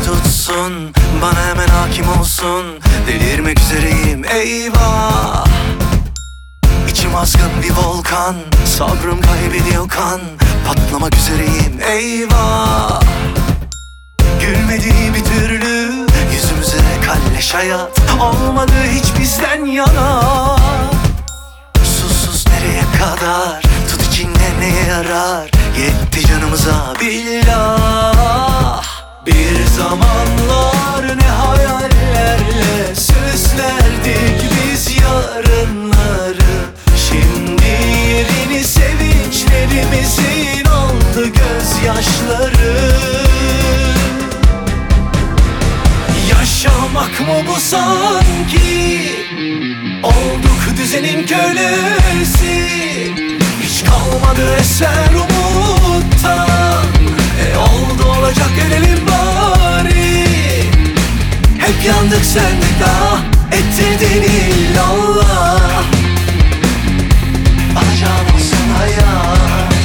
tutsun, bana hemen hakim olsun. Delirmek üzereyim, eyvah. İçim azgın bir volkan, sabrım kaybediyor kan. Patlamak üzereyim, eyvah. Gülmedi bir türlü yüzümüze kalleş hayat. Olmadı hiç bizden yana. Susuz nereye kadar, tut içinde neye yarar. Yetti canımıza billah. Bir zamanlar ne hayallerle süslerdik biz yarınları. Şimdi yerini sevinçlerimizin aldı gözyaşları. Yaşamak mı bu sanki? Olduk düzenin kölesi. Hiç kalmadı eser umuttan. Oldu olacak gelelim bari. Hep yandık sendik ah, ettirdin illallah. Alacağım olsun hayat.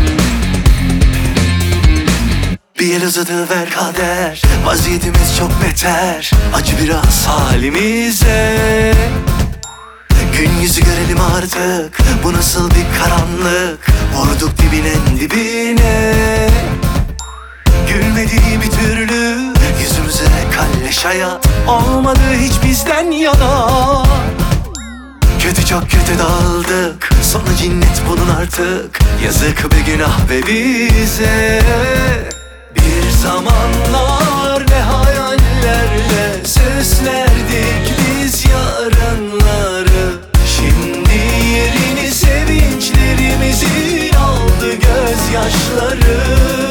Bir el uzatıver kader, vaziyetimiz çok beter. Acı biraz halimize. Gün yüzü görelim artık, bu nasıl bir karanlık. Vurduk dibinin dibine. Gülmedi bir türlü yüzümüze kalleş hayat. Olmadı hiç bizden yana. Kötü çok kötü dağıldık, sonu cinnet bunun artık. Yazık be günah be bize. Bir zamanlar ne hayallerle süslerdik biz yarınları. Şimdi yerini sevinçlerimizin aldı gözyaşları.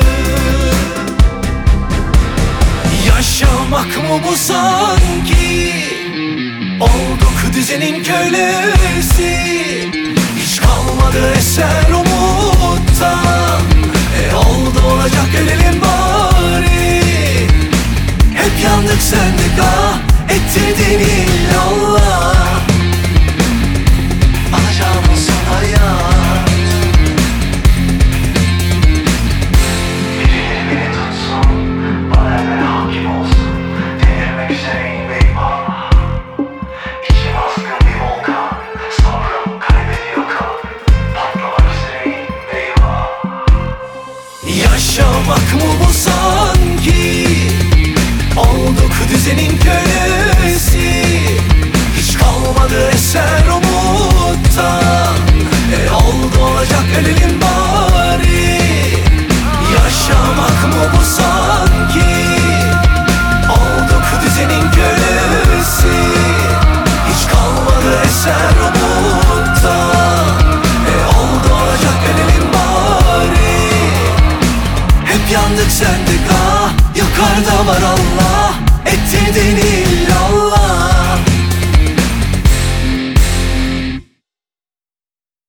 Yaşamak mı bu sanki? Olduk düzenin kölesi. Hiç kalmadı eser umuttan. Oldu olacak gelelim bari. Hep yandık sendik ah, ettirdin illallah. Alacağım olsun hayat. Biri tutsun, bana hemen hakim olsun. Delirmek üzereyim eyvah. İçim azgın bir volkan, sabrım kaybediyor kan. Patlamak üzereyim eyvah. Yaşamak mı bu sanki? Olduk düzenin kölesi. Hiç kalmadı eser umuttan. Oldu olacak ölelim bari. Yaşamak mı bu sanki? Olduk düzenin kölesi. Hiç kalmadı eser umuttan. Oldu olacak ölelim bari. Hep yandık sendik ah, yukarıda var Allah, ettirdin illa.